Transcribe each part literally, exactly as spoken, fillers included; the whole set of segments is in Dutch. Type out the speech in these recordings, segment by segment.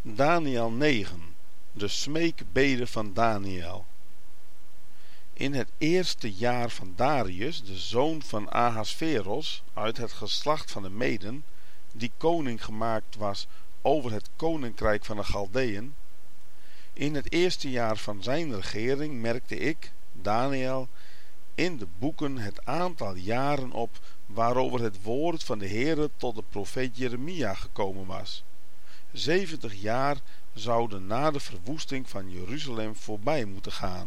Daniël negen. De smeekbede van Daniël. In het eerste jaar van Darius, de zoon van Ahasveros, uit het geslacht van de Meden, die koning gemaakt was over het koninkrijk van de Chaldeeën, in het eerste jaar van zijn regering merkte ik, Daniël, in de boeken het aantal jaren op waarover het woord van de Heere tot de profeet Jeremia gekomen was. Zeventig jaar zouden na de verwoesting van Jeruzalem voorbij moeten gaan.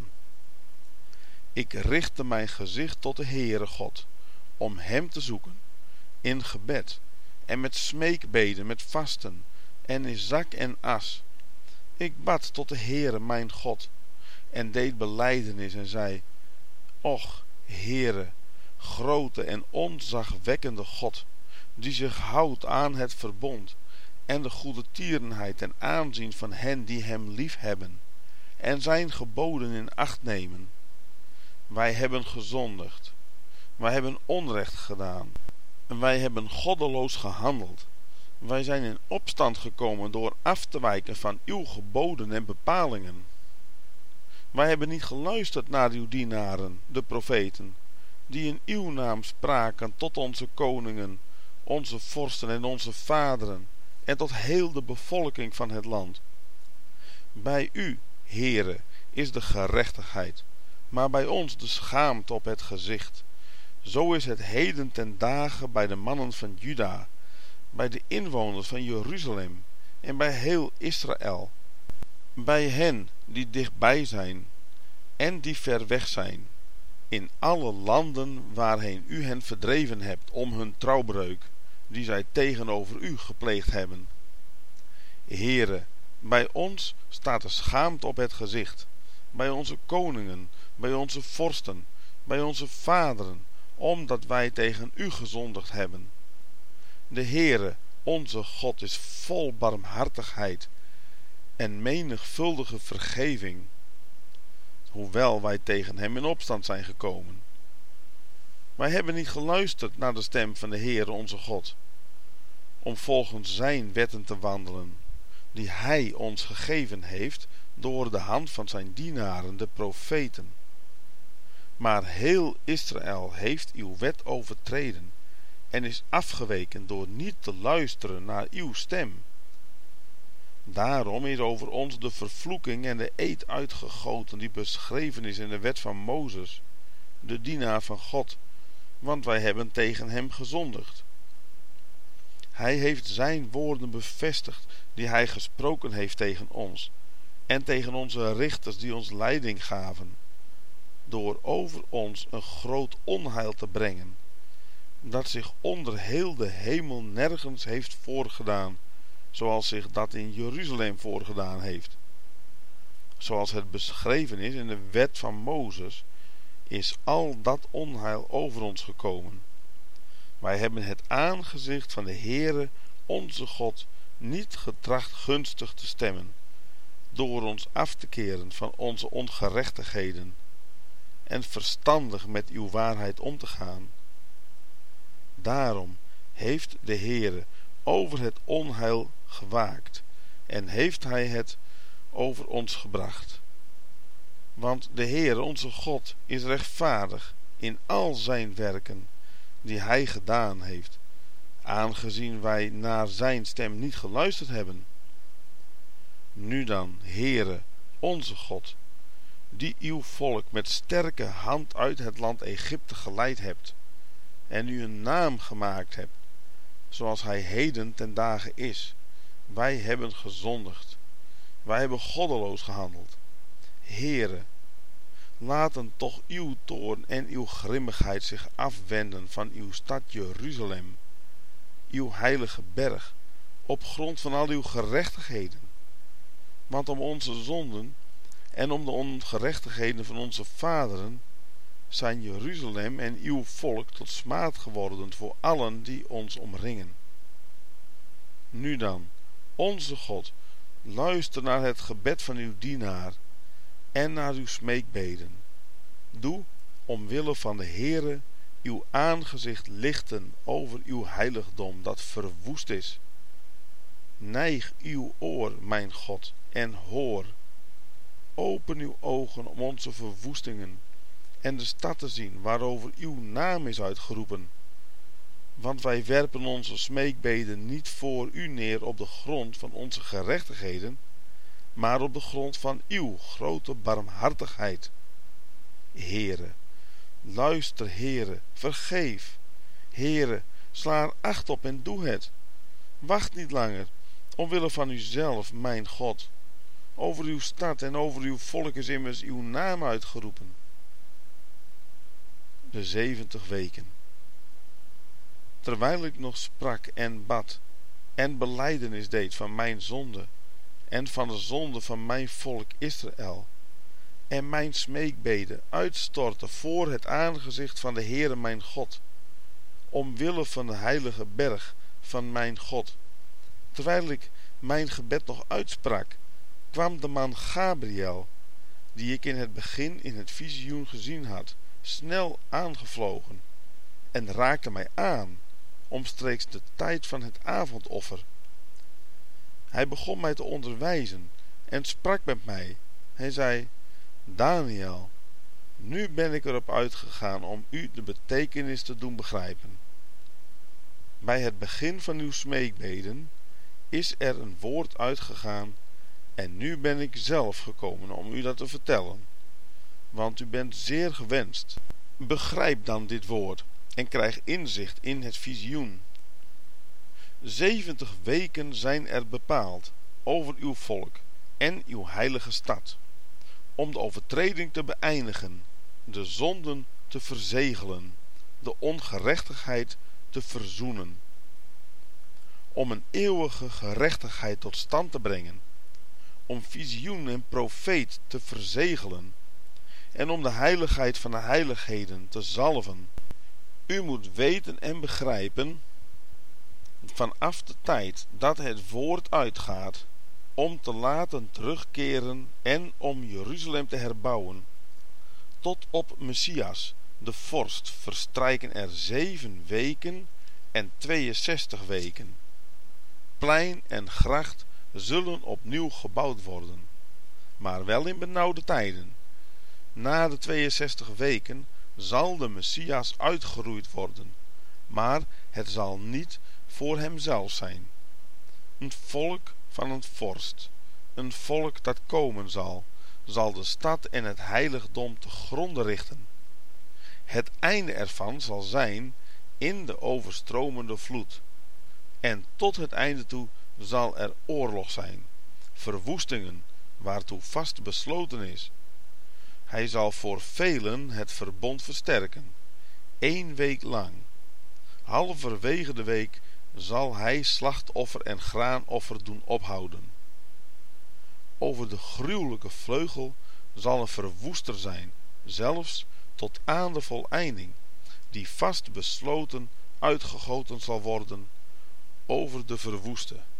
Ik richtte mijn gezicht tot de Heere God, om hem te zoeken, in gebed, en met smeekbeden, met vasten, en in zak en as. Ik bad tot de Heere mijn God, en deed belijdenis en zei, Och, Heere, grote en ontzagwekkende God, die zich houdt aan het verbond, en de goedertierenheid en aanzien van hen die hem liefhebben, en zijn geboden in acht nemen. Wij hebben gezondigd, wij hebben onrecht gedaan, en wij hebben goddeloos gehandeld. Wij zijn in opstand gekomen door af te wijken van uw geboden en bepalingen. Wij hebben niet geluisterd naar uw dienaren, de profeten, die in uw naam spraken tot onze koningen, onze vorsten en onze vaderen, en tot heel de bevolking van het land. Bij u, Heere, is de gerechtigheid, maar bij ons de schaamte op het gezicht. Zo is het heden ten dagen bij de mannen van Juda, bij de inwoners van Jeruzalem en bij heel Israël, bij hen die dichtbij zijn en die ver weg zijn, in alle landen waarheen u hen verdreven hebt om hun trouwbreuk, die zij tegenover u gepleegd hebben. Heere, bij ons staat de schaamte op het gezicht, bij onze koningen, bij onze vorsten, bij onze vaderen, omdat wij tegen u gezondigd hebben. De Heere, onze God, is vol barmhartigheid en menigvuldige vergeving, hoewel wij tegen hem in opstand zijn gekomen. Wij hebben niet geluisterd naar de stem van de Heere onze God, om volgens zijn wetten te wandelen, die hij ons gegeven heeft door de hand van zijn dienaren, de profeten. Maar heel Israël heeft uw wet overtreden en is afgeweken door niet te luisteren naar uw stem. Daarom is over ons de vervloeking en de eed uitgegoten die beschreven is in de wet van Mozes, de dienaar van God, want wij hebben tegen hem gezondigd. Hij heeft zijn woorden bevestigd die hij gesproken heeft tegen ons en tegen onze richters die ons leiding gaven, door over ons een groot onheil te brengen, dat zich onder heel de hemel nergens heeft voorgedaan, zoals zich dat in Jeruzalem voorgedaan heeft. Zoals het beschreven is in de wet van Mozes, is al dat onheil over ons gekomen. Wij hebben het aangezicht van de Heere, onze God, niet getracht gunstig te stemmen, door ons af te keren van onze ongerechtigheden, en verstandig met uw waarheid om te gaan. Daarom heeft de Heere over het onheil gewaakt, en heeft hij het over ons gebracht. Want de Heere, onze God, is rechtvaardig in al zijn werken die hij gedaan heeft, aangezien wij naar zijn stem niet geluisterd hebben. Nu dan, Heere, onze God, die uw volk met sterke hand uit het land Egypte geleid hebt, en u een naam gemaakt hebt, zoals hij heden ten dagen is. Wij hebben gezondigd, wij hebben goddeloos gehandeld. Heere, laten toch uw toorn en uw grimmigheid zich afwenden van uw stad Jeruzalem, uw heilige berg, op grond van al uw gerechtigheden. Want om onze zonden en om de ongerechtigheden van onze vaderen zijn Jeruzalem en uw volk tot smaad geworden voor allen die ons omringen. Nu dan, onze God, luister naar het gebed van uw dienaar en naar uw smeekbeden. Doe, omwille van de Heere, uw aangezicht lichten over uw heiligdom dat verwoest is. Neig uw oor, mijn God, en hoor. Open uw ogen om onze verwoestingen en de stad te zien waarover uw naam is uitgeroepen. Want wij werpen onze smeekbeden niet voor u neer op de grond van onze gerechtigheden, maar op de grond van uw grote barmhartigheid. Heere, luister, Heere, vergeef. Heere, sla er acht op en doe het. Wacht niet langer, omwille van uzelf, mijn God. Over uw stad en over uw volk is immers uw naam uitgeroepen. De zeventig weken. Terwijl ik nog sprak en bad en belijdenis deed van mijn zonde en van de zonde van mijn volk Israël en mijn smeekbeden uitstortte voor het aangezicht van de Heere mijn God, omwille van de heilige berg van mijn God. Terwijl ik mijn gebed nog uitsprak, kwam de man Gabriel, die ik in het begin in het visioen gezien had, snel aangevlogen en raakte mij aan, omstreeks de tijd van het avondoffer. Hij begon mij te onderwijzen en sprak met mij. Hij zei: Daniel, nu ben ik erop uitgegaan om u de betekenis te doen begrijpen. Bij het begin van uw smeekbeden is er een woord uitgegaan en nu ben ik zelf gekomen om u dat te vertellen, want u bent zeer gewenst. Begrijp dan dit woord en krijg inzicht in het visioen. Zeventig weken zijn er bepaald over uw volk en uw heilige stad, om de overtreding te beëindigen, de zonden te verzegelen, de ongerechtigheid te verzoenen, om een eeuwige gerechtigheid tot stand te brengen, om visioen en profeet te verzegelen, en om de heiligheid van de heiligheden te zalven. U moet weten en begrijpen, vanaf de tijd dat het woord uitgaat, om te laten terugkeren en om Jeruzalem te herbouwen, tot op Messias, de vorst, verstrijken er zeven weken en tweeënzestig weken. Plein en gracht zullen opnieuw gebouwd worden, maar wel in benauwde tijden. Na de tweeënzestig weken zal de Messias uitgeroeid worden, maar het zal niet voor hemzelf zijn. Een volk van een vorst, een volk dat komen zal, zal de stad en het heiligdom te gronde richten. Het einde ervan zal zijn in de overstromende vloed, en tot het einde toe zal er oorlog zijn, verwoestingen waartoe vast besloten is. Hij zal voor velen het verbond versterken, één week lang. Halverwege de week zal hij slachtoffer en graanoffer doen ophouden. Over de gruwelijke vleugel zal een verwoester zijn, zelfs tot aan de voleinding, die vast besloten uitgegoten zal worden over de verwoeste.